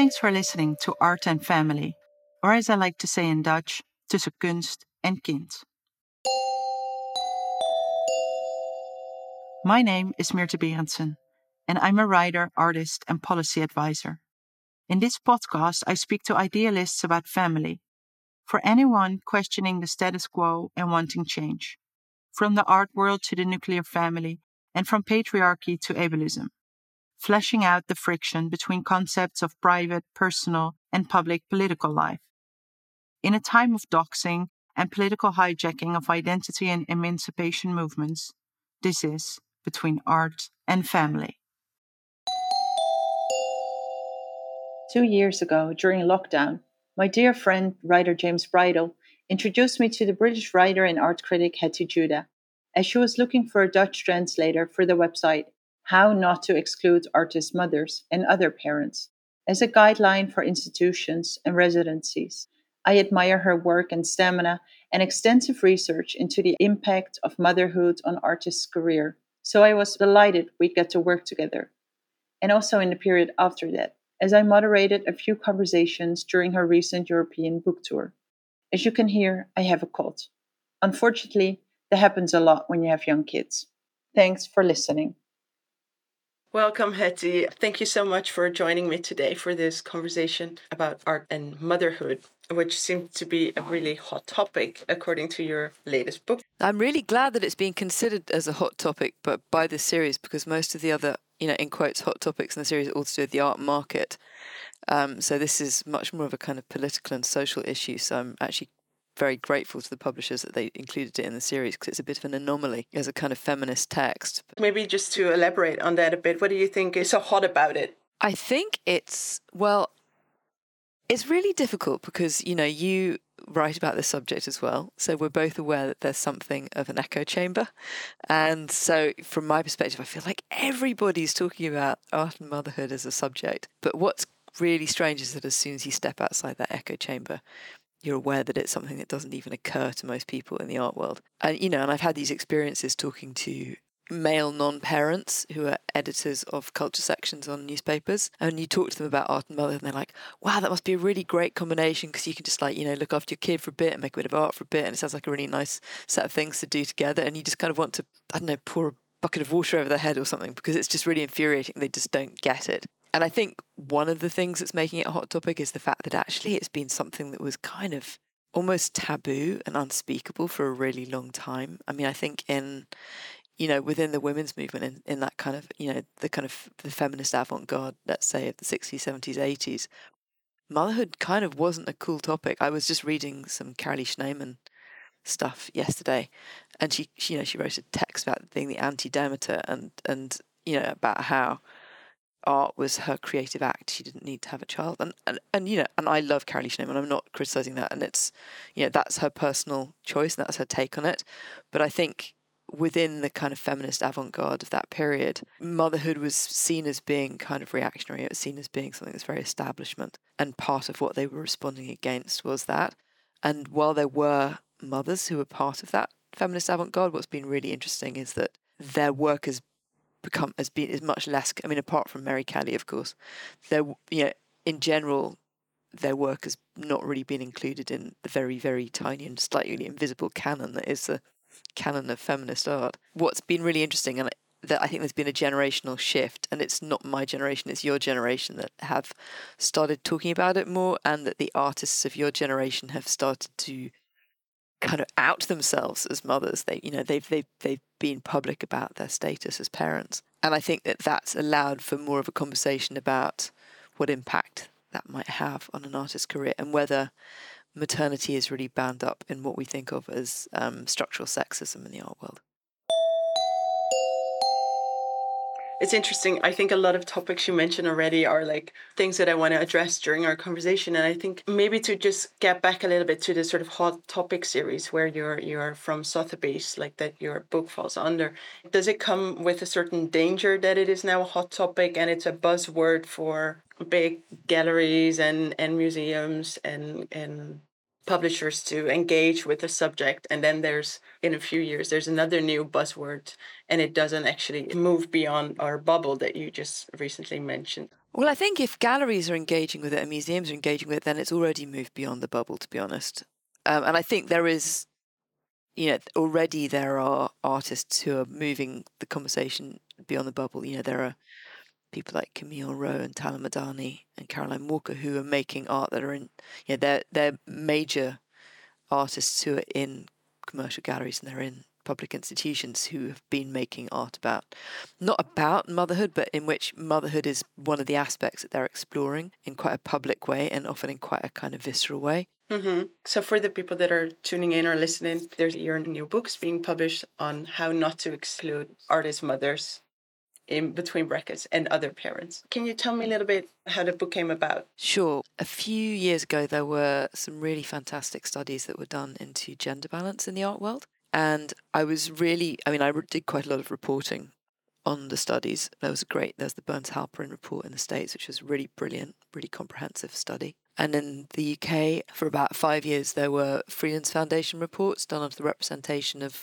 Thanks for listening to Art and Family, or as I like to say in Dutch, tussen kunst en kind. My name is Meerte Berendsen, and I'm a writer, artist, and policy advisor. In this podcast, I speak to idealists about family, for anyone questioning the status quo and wanting change, from the art world to the nuclear family, and from patriarchy to ableism, fleshing out the friction between concepts of private, personal, and public political life. In a time of doxing and political hijacking of identity and emancipation movements, this is Between Art and Family. 2 years ago, during lockdown, my dear friend, writer James Bridle, introduced me to the British writer and art critic Hetty Judah, as she was looking for a Dutch translator for the website How Not to Exclude Artist Mothers and Other Parents, as a guideline for institutions and residencies. I admire her work and stamina and extensive research into the impact of motherhood on artists' career, so I was delighted we'd get to work together. And also in the period after that, as I moderated a few conversations during her recent European book tour. As you can hear, I have a cold. Unfortunately, that happens a lot when you have young kids. Thanks for listening. Welcome, Hetty. Thank you so much for joining me today for this conversation about art and motherhood, which seems to be a really hot topic according to your latest book. I'm really glad that it's being considered as a hot topic, but by this series, because most of the other, in quotes, hot topics in the series are all to do with the art market. So this is much more of a kind of political and social issue. So I'm actually very grateful to the publishers that they included it in the series, because it's a bit of an anomaly as a kind of feminist text. Maybe just to elaborate on that a bit, what do you think is so hot about it? I think it's really difficult because, you write about this subject as well. So we're both aware that there's something of an echo chamber. And so from my perspective, I feel like everybody's talking about art and motherhood as a subject. But what's really strange is that as soon as you step outside that echo chamber, you're aware that it's something that doesn't even occur to most people in the art world. And, and I've had these experiences talking to male non-parents who are editors of culture sections on newspapers, and you talk to them about art and motherhood, and they're like, wow, that must be a really great combination, because you can just look after your kid for a bit and make a bit of art for a bit, and it sounds like a really nice set of things to do together, and you just kind of want to, pour a bucket of water over their head or something, because it's just really infuriating. They just don't get it. And I think one of the things that's making it a hot topic is the fact that actually it's been something that was kind of almost taboo and unspeakable for a really long time. I mean, I think within the women's movement, in that kind of, the feminist avant-garde, let's say, of the 60s, 70s, 80s, motherhood kind of wasn't a cool topic. I was just reading some Carolee Schneemann stuff yesterday, and she wrote a text about being the anti-Demeter, and about how art was her creative act. She didn't need to have a child, and I love Carolee Schneemann. I'm not criticizing that, and it's that's her personal choice and that's her take on it. But I think within the kind of feminist avant-garde of that period, motherhood was seen as being kind of reactionary. It was seen as being something that's very establishment, and part of what they were responding against was that. And while there were mothers who were part of that feminist avant-garde, what's been really interesting is that their work is much less. I mean, apart from Mary Kelly, of course, in general, their work has not really been included in the very, very tiny and slightly invisible canon that is the canon of feminist art. What's been really interesting, and that I think there's been a generational shift, and it's not my generation, it's your generation that have started talking about it more, and that the artists of your generation have started to kind of out themselves as mothers. They've been public about their status as parents, and I think that that's allowed for more of a conversation about what impact that might have on an artist's career, and whether maternity is really bound up in what we think of as structural sexism in the art world. It's interesting. I think a lot of topics you mentioned already are like things that I want to address during our conversation. And I think maybe to just get back a little bit to the sort of hot topic series where you're from Sotheby's, like that your book falls under. Does it come with a certain danger that it is now a hot topic and it's a buzzword for big galleries and museums and publishers to engage with the subject, and then in a few years there's another new buzzword and it doesn't actually move beyond our bubble that you just recently mentioned? Well, I think if galleries are engaging with it and museums are engaging with it, then it's already moved beyond the bubble, to be honest. And I think there is, already there are artists who are moving the conversation beyond the bubble. There are people like Camille Rowe and Tala Madani and Caroline Walker who are making art that are in, they're major artists who are in commercial galleries and they're in public institutions who have been making art not about motherhood, but in which motherhood is one of the aspects that they're exploring in quite a public way and often in quite a kind of visceral way. Mm-hmm. So for the people that are tuning in or listening, there's your new books being published on how not to exclude artist mothers in between brackets and other parents. Can you tell me a little bit how the book came about? Sure. A few years ago, there were some really fantastic studies that were done into gender balance in the art world. And I did quite a lot of reporting on the studies. There's the Burns Halperin report in the States, which was really brilliant, really comprehensive study. And in the UK, for about 5 years, there were Freelands Foundation reports done onto the representation of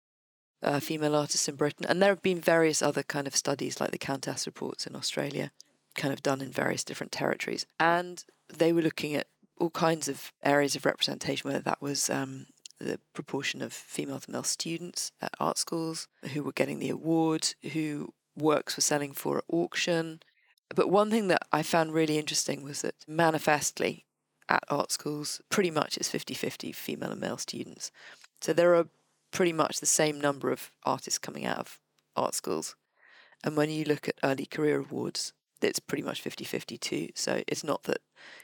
female artists in Britain. And there have been various other kind of studies, like the Countess reports in Australia, kind of done in various different territories. And they were looking at all kinds of areas of representation, whether that was the proportion of female to male students at art schools, who were getting the award, who works were selling for at auction. But one thing that I found really interesting was that manifestly at art schools, pretty much it's 50-50 female and male students. So there are pretty much the same number of artists coming out of art schools. And when you look at early career awards, it's pretty much 50-50 too. So it's not that,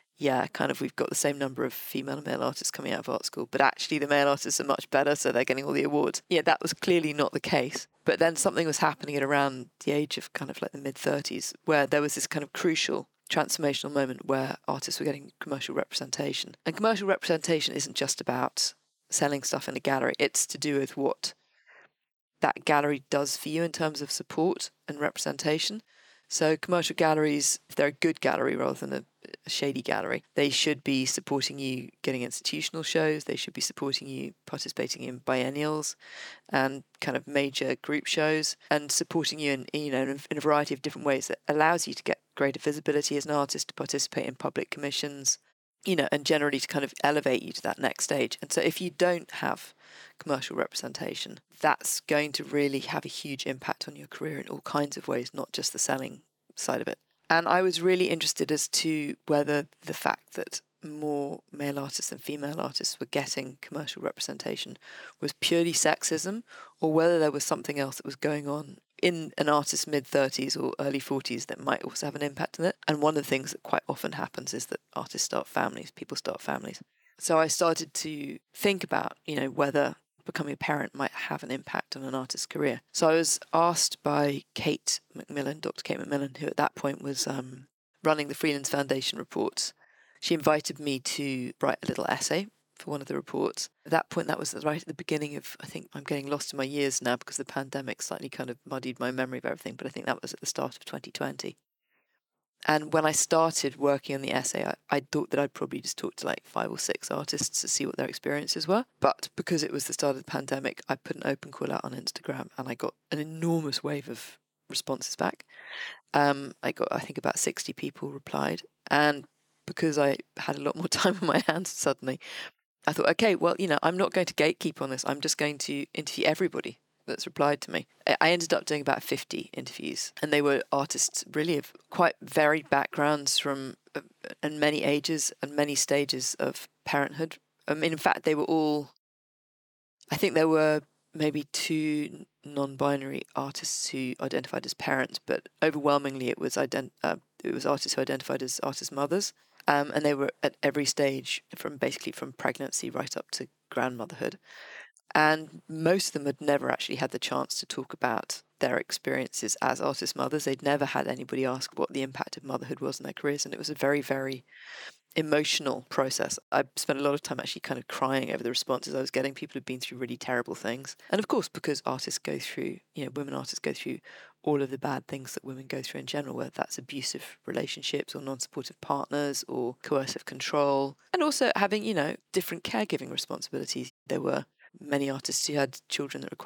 we've got the same number of female and male artists coming out of art school, but actually the male artists are much better, so they're getting all the awards. Yeah, that was clearly not the case. But then something was happening at around the age of kind of like the mid-30s, where there was this kind of crucial transformational moment where artists were getting commercial representation. And commercial representation isn't just about selling stuff in a gallery. It's to do with what that gallery does for you in terms of support and representation. So commercial galleries, if they're a good gallery rather than a shady gallery, they should be supporting you getting institutional shows. They should be supporting you participating in biennials and kind of major group shows, and supporting you in a variety of different ways that allows you to get greater visibility as an artist, to participate in public commissions, and generally to kind of elevate you to that next stage. And so if you don't have commercial representation, that's going to really have a huge impact on your career in all kinds of ways, not just the selling side of it. And I was really interested as to whether the fact that more male artists than female artists were getting commercial representation was purely sexism, or whether there was something else that was going on in an artist's mid-30s or early 40s that might also have an impact on it. And one of the things that quite often happens is that artists start families, people start families. So I started to think about, whether becoming a parent might have an impact on an artist's career. So I was asked by Kate Macmillan, Dr. Kate Macmillan, who at that point was running the Freelands Foundation reports. She invited me to write a little essay for one of the reports. At that point, that was right at the beginning of, I think I'm getting lost in my years now because the pandemic slightly kind of muddied my memory of everything, but I think that was at the start of 2020. And when I started working on the essay, I thought that I'd probably just talk to like 5 or 6 artists to see what their experiences were. But because it was the start of the pandemic, I put an open call out on Instagram and I got an enormous wave of responses back. I got, I think, about 60 people replied. And because I had a lot more time on my hands suddenly, I thought, okay, well, I'm not going to gatekeep on this. I'm just going to interview everybody that's replied to me. I ended up doing about 50 interviews, and they were artists really of quite varied backgrounds from and many ages and many stages of parenthood. In fact, they were all, I think there were maybe 2 non-binary artists who identified as parents, but overwhelmingly it was artists who identified as artist mothers. And they were at every stage, from pregnancy right up to grandmotherhood. And most of them had never actually had the chance to talk about their experiences as artist mothers. They'd never had anybody ask what the impact of motherhood was in their careers. And it was a very, very emotional process. I spent a lot of time actually kind of crying over the responses I was getting. People had been through really terrible things. And of course, because artists go through, women artists go through all of the bad things that women go through in general, whether that's abusive relationships or non-supportive partners or coercive control, and also having, different caregiving responsibilities. There were many artists who had children that required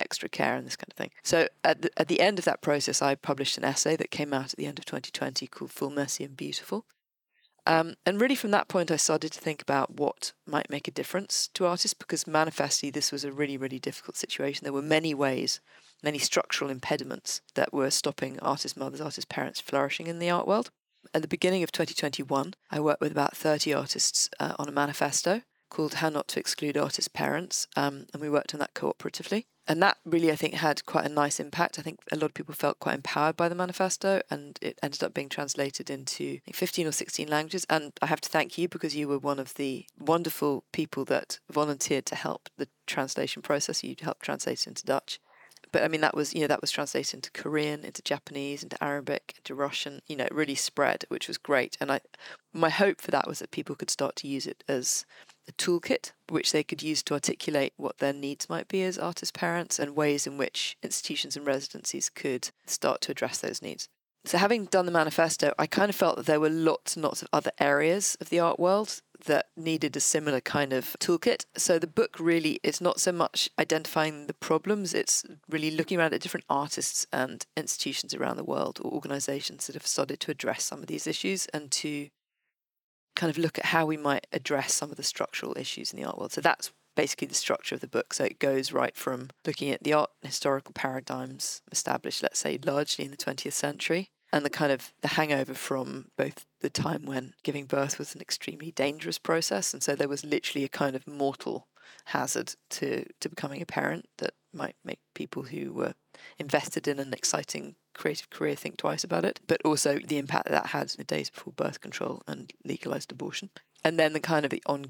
extra care and this kind of thing. So at the end of that process, I published an essay that came out at the end of 2020 called Full, Messy and Beautiful. And really from that point, I started to think about what might make a difference to artists, because manifestly this was a really, really difficult situation. There were many ways, many structural impediments that were stopping artist mothers, artist parents flourishing in the art world. At the beginning of 2021, I worked with about 30 artists on a manifesto called How Not to Exclude Artist Parents, and we worked on that cooperatively. And that really, I think, had quite a nice impact. I think a lot of people felt quite empowered by the manifesto, and it ended up being translated into 15 or 16 languages. And I have to thank you, because you were one of the wonderful people that volunteered to help the translation process. You helped translate it into Dutch. But I mean, that was translated into Korean, into Japanese, into Arabic, into Russian. It really spread, which was great. And my hope for that was that people could start to use it as a toolkit which they could use to articulate what their needs might be as artist parents, and ways in which institutions and residencies could start to address those needs. So having done the manifesto, I kind of felt that there were lots and lots of other areas of the art world that needed a similar kind of toolkit. So the book really is not so much identifying the problems, it's really looking around at different artists and institutions around the world, or organisations that have started to address some of these issues, and to kind of look at how we might address some of the structural issues in the art world. So that's basically the structure of the book. So it goes right from looking at the art historical paradigms established, let's say, largely in the 20th century, and the hangover from both the time when giving birth was an extremely dangerous process, and so there was literally a kind of mortal hazard to becoming a parent that might make people who were invested in an exciting creative career think twice about it, but also the impact that had in the days before birth control and legalised abortion. And then the kind of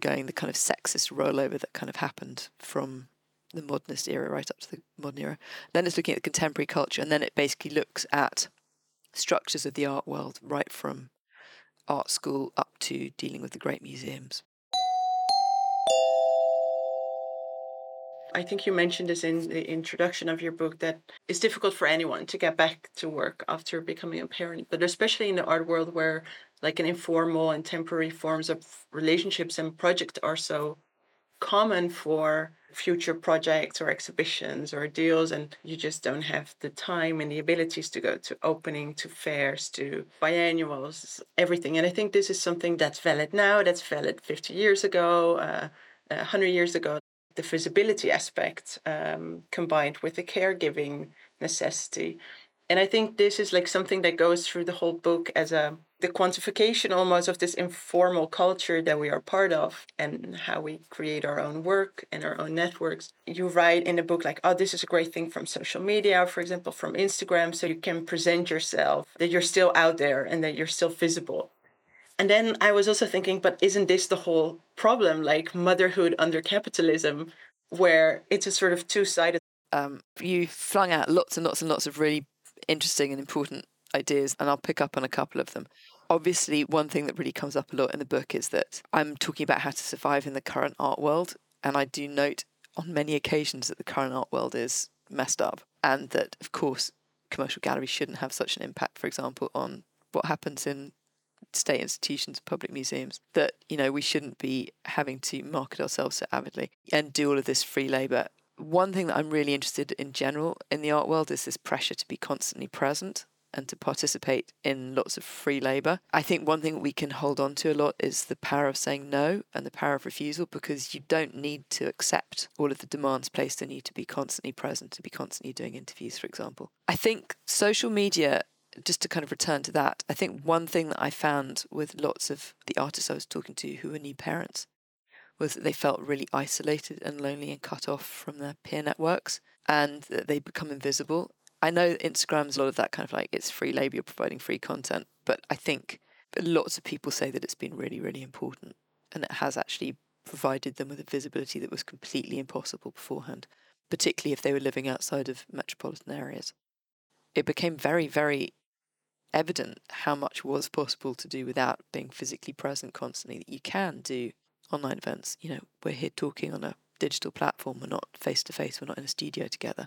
sexist rollover that kind of happened from the modernist era right up to the modern era. Then it's looking at the contemporary culture, and then it basically looks at structures of the art world right from art school up to dealing with the great museums. I think you mentioned this in the introduction of your book, that it's difficult for anyone to get back to work after becoming a parent, but especially in the art world where like an informal and temporary forms of relationships and projects are so common for future projects or exhibitions or deals, and you just don't have the time and the abilities to go to opening, to fairs, to biannuals, everything. And I think this is something that's valid now, that's valid 50 years ago, 100 years ago. The visibility aspect combined with the caregiving necessity. And I think this is like something that goes through the whole book as the quantification almost of this informal culture that we are part of, and how we create our own work and our own networks. You write in the book like, oh, this is a great thing from social media, for example, from Instagram, so you can present yourself, that you're still out there and that you're still visible. And then I was also thinking, but isn't this the whole problem, like motherhood under capitalism, where it's a sort of two-sided? You flung out lots and lots and lots of really interesting and important ideas, and I'll pick up on a couple of them. Obviously, one thing that really comes up a lot in the book is that I'm talking about how to survive in the current art world, and I do note on many occasions that the current art world is messed up, and that, of course, commercial galleries shouldn't have such an impact, for example, on what happens in state institutions, public museums, that, we shouldn't be having to market ourselves so avidly and do all of this free labour. One thing that I'm really interested in general in the art world is this pressure to be constantly present and to participate in lots of free labour. I think one thing we can hold on to a lot is the power of saying no and the power of refusal, because you don't need to accept all of the demands placed on you to be constantly present, to be constantly doing interviews, for example. I think social media, just to kind of return to that, I think one thing that I found with lots of the artists I was talking to who were new parents was that they felt really isolated and lonely and cut off from their peer networks, and that they become invisible. I know Instagram's a lot of that kind of like, it's free labour, you're providing free content, but I think lots of people say that it's been really, really important, and it has actually provided them with a visibility that was completely impossible beforehand, particularly if they were living outside of metropolitan areas. It became very, very evident how much was possible to do without being physically present constantly, that you can do online events. We're here talking on a digital platform, we're not face to face, we're not in a studio together.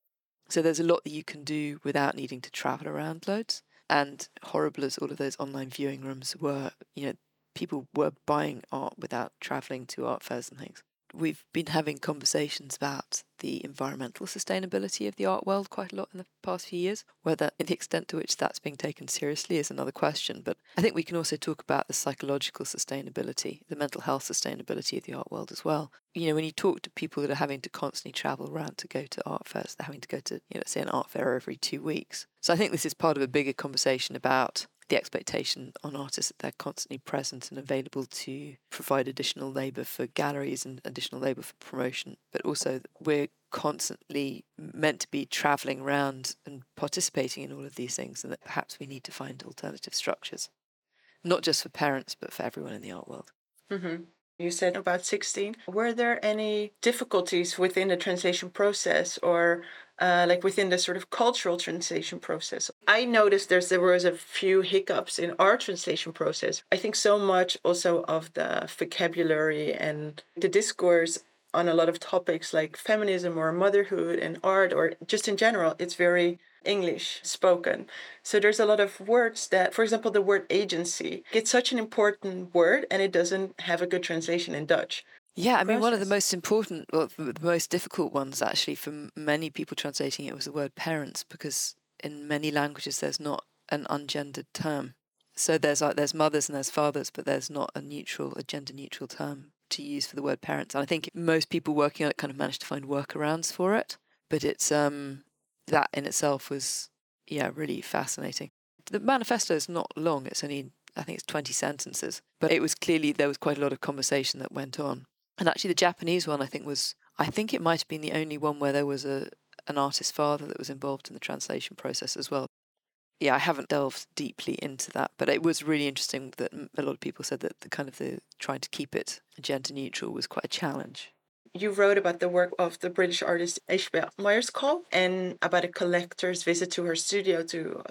So there's a lot that you can do without needing to travel around loads. And horrible as all of those online viewing rooms were, people were buying art without travelling to art fairs and things. we've been having conversations about the environmental sustainability of the art world quite a lot in the past few years. Whether the extent to which that's being taken seriously is another question. But I think we can also talk about the psychological sustainability, the mental health sustainability of the art world as well. When you talk to people that are having to constantly travel around to go to art fairs, they're having to go to, let's say, an art fair every 2 weeks. So I think this is part of a bigger conversation about the expectation on artists that they're constantly present and available to provide additional labour for galleries and additional labour for promotion, but also we're constantly meant to be travelling around and participating in all of these things, and that perhaps we need to find alternative structures, not just for parents, but for everyone in the art world. Mm-hmm. You said about 16. Were there any difficulties within the translation process or within the sort of cultural translation process? I noticed there was a few hiccups in our translation process. I think so much also of the vocabulary and the discourse on a lot of topics like feminism or motherhood and art, or just in general, it's very English spoken. So there's a lot of words that, for example, the word agency, it's such an important word and it doesn't have a good translation in Dutch. Yeah, I mean, one of the most important, the most difficult ones actually for many people translating it was the word parents, because in many languages there's not an ungendered term. So there's mothers and there's fathers, but there's not a gender neutral term to use for the word parents. And I think most people working on it kind of managed to find workarounds for it. But it's that in itself was, really fascinating. The manifesto is not long. It's only, I think it's 20 sentences. But it was clearly, there was quite a lot of conversation that went on. And actually the Japanese one, I think it might have been the only one where there was an artist father that was involved in the translation process as well. Yeah, I haven't delved deeply into that, but it was really interesting that a lot of people said that the trying to keep it gender neutral was quite a challenge. You wrote about the work of the British artist Ishbel Myerscough and about a collector's visit to her studio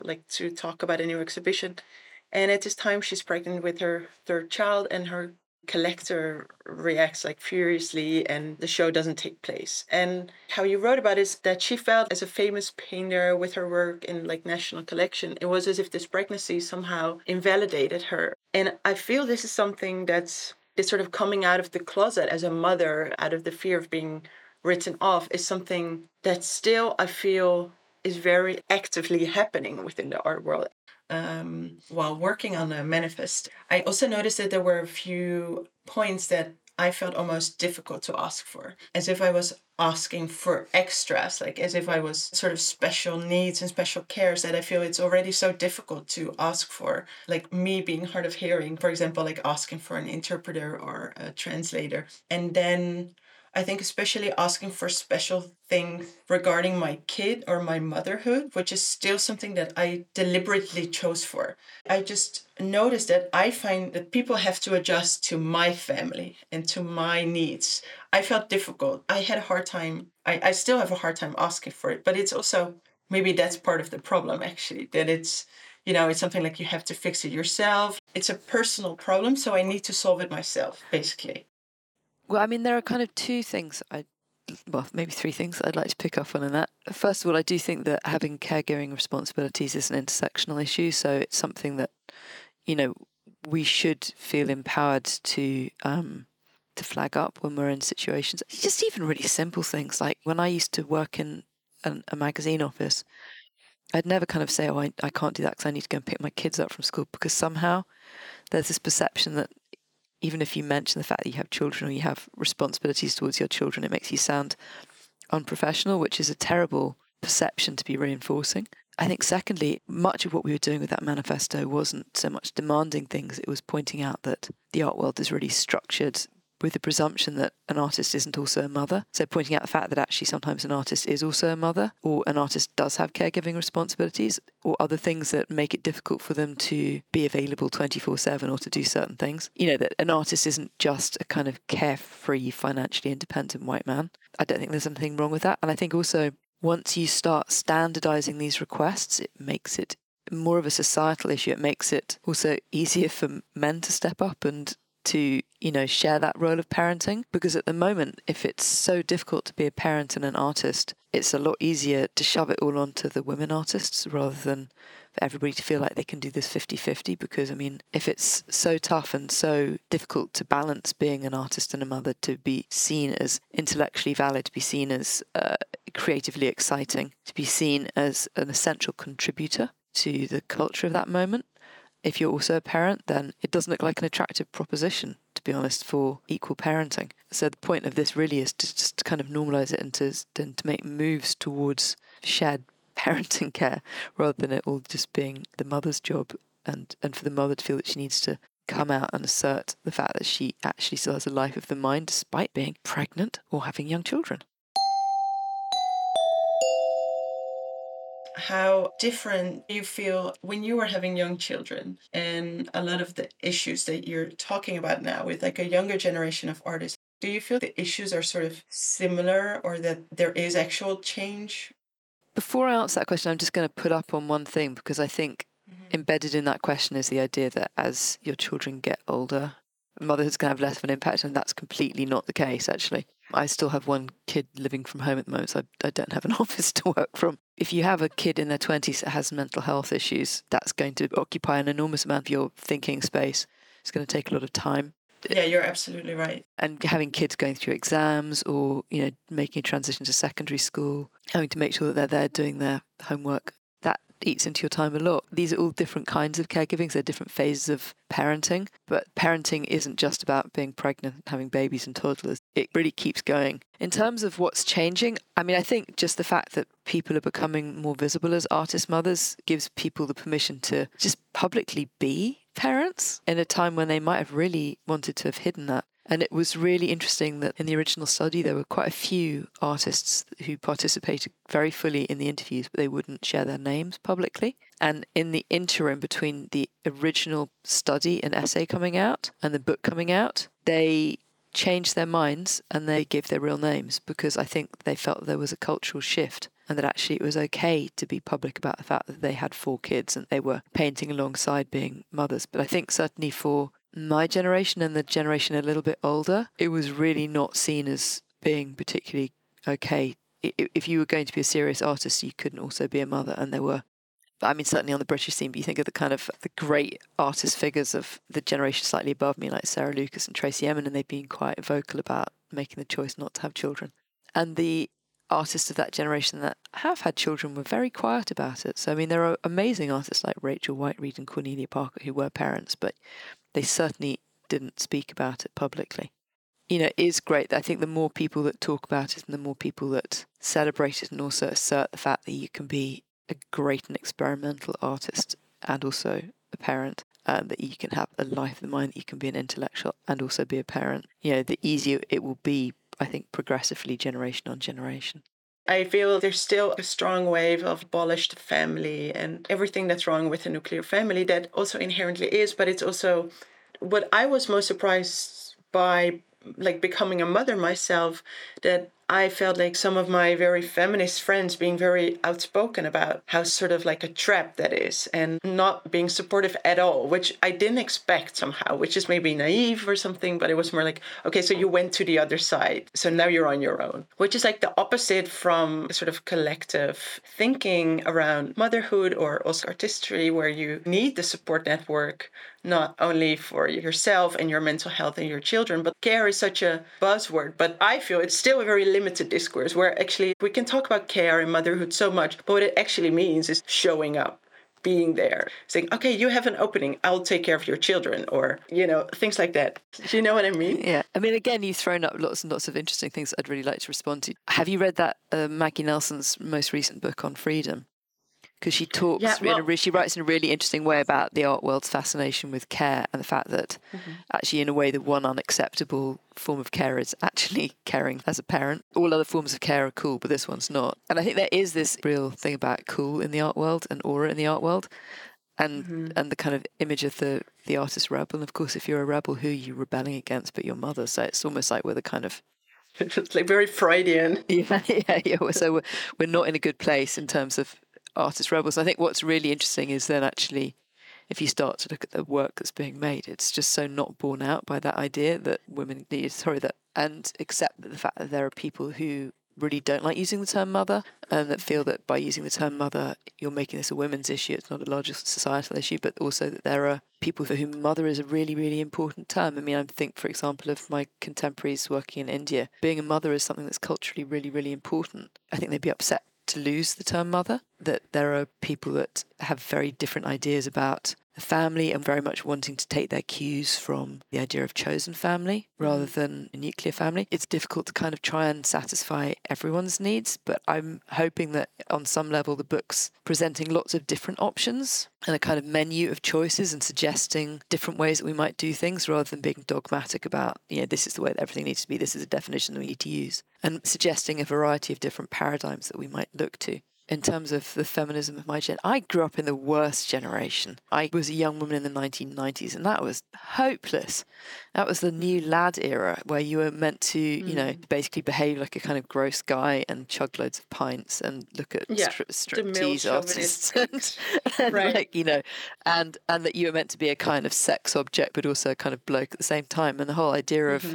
to talk about a new exhibition. And at this time, she's pregnant with her third child, and her collector reacts furiously, and the show doesn't take place. And how you wrote about it is that she felt, as a famous painter with her work in national collection, it was as if this pregnancy somehow invalidated her. And I feel this is something that's sort of coming out of the closet as a mother, out of the fear of being written off, is something that still I feel is very actively happening within the art world. While working on the manifest, I also noticed that there were a few points that I felt almost difficult to ask for, as if I was asking for extras, as if I was sort of special needs and special cares that I feel it's already so difficult to ask for. Me being hard of hearing, for example, asking for an interpreter or a translator. And then I think especially asking for special things regarding my kid or my motherhood, which is still something that I deliberately chose for. I just noticed that I find that people have to adjust to my family and to my needs. I felt difficult. I had a hard time. I still have a hard time asking for it, but it's also, maybe that's part of the problem actually, that it's, it's something you have to fix it yourself. It's a personal problem, so I need to solve it myself, basically. Well, I mean, there are kind of two things maybe three things I'd like to pick up on in that. First of all, I do think that having caregiving responsibilities is an intersectional issue, so it's something that, we should feel empowered to flag up when we're in situations. Just even really simple things, like when I used to work in a magazine office, I'd never kind of say, I can't do that because I need to go and pick my kids up from school, because somehow there's this perception that even if you mention the fact that you have children or you have responsibilities towards your children, it makes you sound unprofessional, which is a terrible perception to be reinforcing. I think secondly, much of what we were doing with that manifesto wasn't so much demanding things, it was pointing out that the art world is really structured with the presumption that an artist isn't also a mother. So pointing out the fact that actually sometimes an artist is also a mother, or an artist does have caregiving responsibilities, or other things that make it difficult for them to be available 24/7 or to do certain things. That an artist isn't just a kind of carefree, financially independent white man. I don't think there's anything wrong with that. And I think also once you start standardizing these requests, it makes it more of a societal issue. It makes it also easier for men to step up and to, share that role of parenting. Because at the moment, if it's so difficult to be a parent and an artist, it's a lot easier to shove it all onto the women artists rather than for everybody to feel like they can do this 50-50, because I mean, if it's so tough and so difficult to balance being an artist and a mother, to be seen as intellectually valid, to be seen as creatively exciting, to be seen as an essential contributor to the culture of that moment, if you're also a parent, then it doesn't look like an attractive proposition, to be honest, for equal parenting. So the point of this really is to just kind of normalise it and to make moves towards shared parenting care, rather than it all just being the mother's job, and for the mother to feel that she needs to come out and assert the fact that she actually still has a life of the mind despite being pregnant or having young children. How different you feel when you were having young children, and a lot of the issues that you're talking about now with like a younger generation of artists. Do you feel the issues are sort of similar, or that there is actual change? Before I answer that question, I'm just going to put up on one thing, because I think embedded in that question is the idea that as your children get older, motherhood's going to have less of an impact, and that's completely not the case, actually. I still have one kid living from home at the moment, so I don't have an office to work from. If you have a kid in their 20s that has mental health issues, that's going to occupy an enormous amount of your thinking space. It's going to take a lot of time. Yeah, you're absolutely right. And having kids going through exams, or, you know, making a transition to secondary school, having to make sure that they're there doing their homework, that eats into your time a lot. These are all different kinds of caregiving. They're different phases of parenting. But parenting isn't just about being pregnant, having babies and toddlers. It really keeps going. In terms of what's changing, I mean, I think just the fact that people are becoming more visible as artist mothers gives people the permission to just publicly be parents in a time when they might have really wanted to have hidden that. And it was really interesting that in the original study, there were quite a few artists who participated very fully in the interviews, but they wouldn't share their names publicly. And in the interim between the original study and essay coming out and the book coming out, they changed their minds and they gave their real names, because I think they felt there was a cultural shift, and that actually it was okay to be public about the fact that they had 4 kids and they were painting alongside being mothers. But I think certainly for my generation and the generation a little bit older, it was really not seen as being particularly okay. If you were going to be a serious artist, you couldn't also be a mother. And there were, I mean, certainly on the British scene, but you think of the kind of the great artist figures of the generation slightly above me, like Sarah Lucas and Tracy Emin, and they've been quite vocal about making the choice not to have children. And the artists of that generation that have had children were very quiet about it. So, I mean, there are amazing artists like Rachel Whiteread and Cornelia Parker who were parents, but they certainly didn't speak about it publicly. You know, it is great that I think the more people that talk about it and the more people that celebrate it and also assert the fact that you can be a great and experimental artist and also a parent, that you can have a life of the mind, that you can be an intellectual and also be a parent, you know, the easier it will be, I think, progressively generation on generation. I feel there's still a strong wave of abolished family and everything that's wrong with a nuclear family that also inherently is, but it's also what I was most surprised by, like becoming a mother myself, that I felt like some of my very feminist friends being very outspoken about how sort of like a trap that is, and not being supportive at all, which I didn't expect somehow, which is maybe naive or something, but it was more like, okay, so you went to the other side, so now you're on your own, which is like the opposite from sort of collective thinking around motherhood or also artistry, where you need the support network, not only for yourself and your mental health and your children, but care is such a buzzword. But I feel it's still a very limited discourse where actually we can talk about care and motherhood so much, but what it actually means is showing up, being there, saying, okay, you have an opening, I'll take care of your children, or, you know, things like that. Do you know what I mean? Yeah. I mean, again, you've thrown up lots and lots of interesting things I'd really like to respond to. Have you read that Maggie Nelson's most recent book on freedom? Because she talks, she writes in a really interesting way about the art world's fascination with care and the fact that actually, in a way, the one unacceptable form of care is actually caring as a parent. All other forms of care are cool, but this one's not. And I think there is this real thing about cool in the art world and aura in the art world, and the kind of image of the artist rebel. And of course, if you're a rebel, who are you rebelling against but your mother? So it's almost like we're the kind of... It's like very Freudian. Yeah. So we're not in a good place in terms of artist rebels. I think what's really interesting is then actually, if you start to look at the work that's being made, it's just so not borne out by that idea that women need, and accept the fact that there are people who really don't like using the term mother, and that feel that by using the term mother, you're making this a women's issue. It's not a larger societal issue, but also that there are people for whom mother is a really, really important term. I mean, I think, for example, of my contemporaries working in India, being a mother is something that's culturally really, really important. I think they'd be upset to lose the term mother, that there are people that have very different ideas about the family and very much wanting to take their cues from the idea of chosen family rather than a nuclear family. It's difficult to kind of try and satisfy everyone's needs, but I'm hoping that on some level the book's presenting lots of different options and a kind of menu of choices and suggesting different ways that we might do things rather than being dogmatic about, this is the way that everything needs to be, this is a definition that we need to use, and suggesting a variety of different paradigms that we might look to. In terms of the feminism of my gen, I grew up in the worst generation. I was a young woman in the 1990s, and that was hopeless. That was the new lad era where you were meant to, basically behave like a kind of gross guy and chug loads of pints and look at striptease artists, and right? And that you were meant to be a kind of sex object, but also a kind of bloke at the same time. And the whole idea of,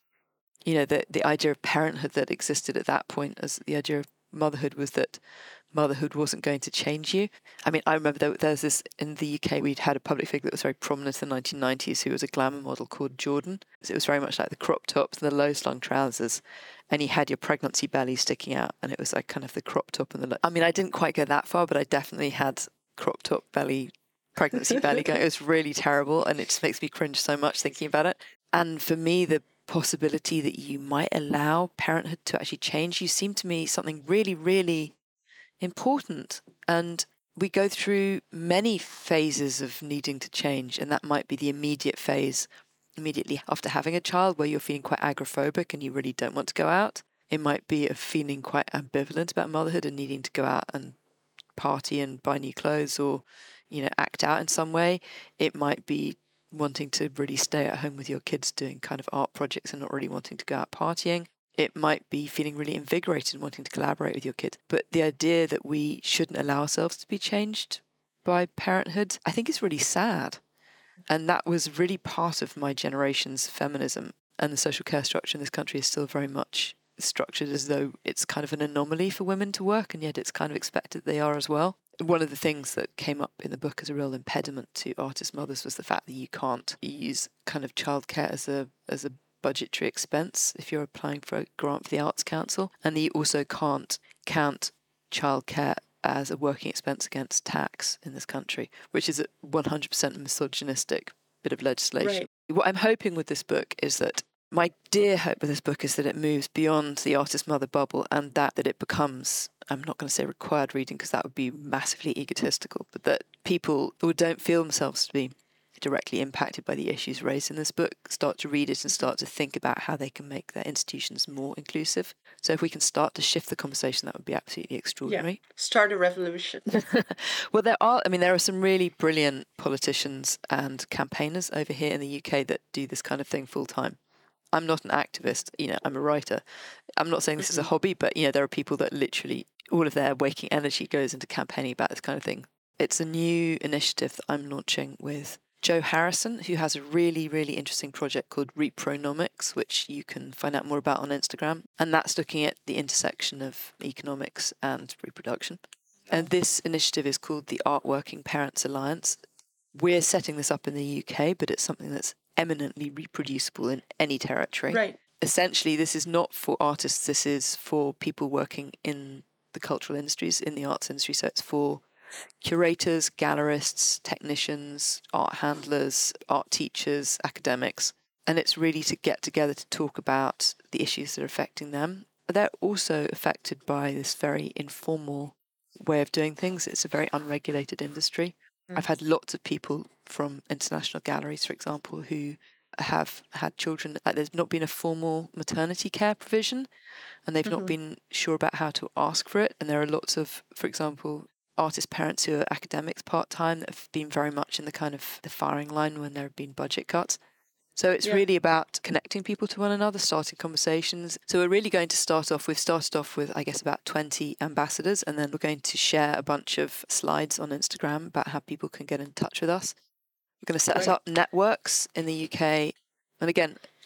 the idea of parenthood that existed at that point as the idea of motherhood was that motherhood wasn't going to change you. I mean, I remember there was this in the UK, we'd had a public figure that was very prominent in the 1990s who was a glamour model called Jordan. So it was very much like the crop tops and the low slung trousers, and you had your pregnancy belly sticking out, and it was like kind of the crop top and I mean, I didn't quite go that far, but I definitely had crop top belly, pregnancy belly going. It was really terrible, and it just makes me cringe so much thinking about it. And for me, the possibility that you might allow parenthood to actually change you seemed to me something really, really important. And we go through many phases of needing to change, and that might be the immediate phase immediately after having a child where you're feeling quite agoraphobic and you really don't want to go out. It might be of feeling quite ambivalent about motherhood and needing to go out and party and buy new clothes or act out in some way. It might be wanting to really stay at home with your kids doing kind of art projects and not really wanting to go out partying. It might be feeling really invigorated and wanting to collaborate with your kid. But the idea that we shouldn't allow ourselves to be changed by parenthood, I think is really sad. And that was really part of my generation's feminism. And the social care structure in this country is still very much structured as though it's kind of an anomaly for women to work, and yet it's kind of expected they are as well. One of the things that came up in the book as a real impediment to artist mothers was the fact that you can't use kind of childcare as a budgetary expense if you're applying for a grant for the Arts Council, and that you also can't count childcare as a working expense against tax in this country, which is a 100% misogynistic bit of legislation. Right. What I'm hoping with this book is that my dear hope with this book is that it moves beyond the artist mother bubble, and that it becomes, I'm not going to say required reading because that would be massively egotistical, but that people who don't feel themselves to be directly impacted by the issues raised in this book start to read it and start to think about how they can make their institutions more inclusive. So if we can start to shift the conversation, that would be absolutely extraordinary. Yeah. Start a revolution. Well, there are some really brilliant politicians and campaigners over here in the UK that do this kind of thing full time. I'm not an activist, I'm a writer. I'm not saying this is a hobby, but, there are people that literally all of their waking energy goes into campaigning about this kind of thing. It's a new initiative that I'm launching with Joe Harrison, who has a really, really interesting project called Repronomics, which you can find out more about on Instagram. And that's looking at the intersection of economics and reproduction. And this initiative is called the Art Working Parents Alliance. We're setting this up in the UK, but it's something that's eminently reproducible in any territory. Right. Essentially, this is not for artists, this is for people working in the cultural industries, in the arts industry. So it's for curators, gallerists, technicians, art handlers, art teachers, academics. And it's really to get together to talk about the issues that are affecting them. They're also affected by this very informal way of doing things. It's a very unregulated industry. I've had lots of people from international galleries, for example, who have had children. There's not been a formal maternity care provision, and they've not been sure about how to ask for it. And there are lots of, for example, artist parents who are academics part-time that have been very much in the kind of the firing line when there have been budget cuts. So it's really about connecting people to one another, starting conversations. So we're really going to we've started off with, I guess, about 20 ambassadors, and then we're going to share a bunch of slides on Instagram about how people can get in touch with us. We're going to set up networks in the UK. And again,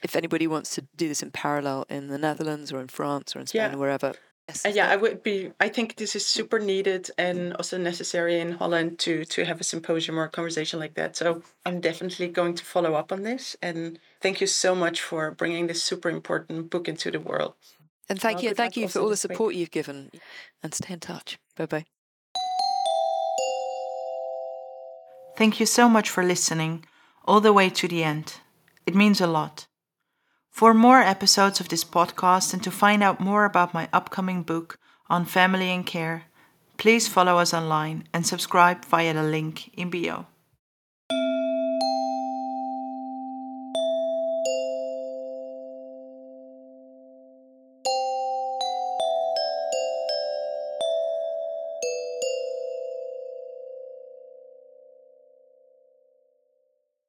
if anybody wants to do this in parallel in the Netherlands or in France or in Spain or wherever. I think this is super needed and also necessary in Holland to have a symposium or a conversation like that. So I'm definitely going to follow up on this. And thank you so much for bringing this super important book into the world. And thank you for all the support you've given, and stay in touch. Bye-bye. Thank you so much for listening all the way to the end. It means a lot. For more episodes of this podcast and to find out more about my upcoming book on family and care, please follow us online and subscribe via the link in bio.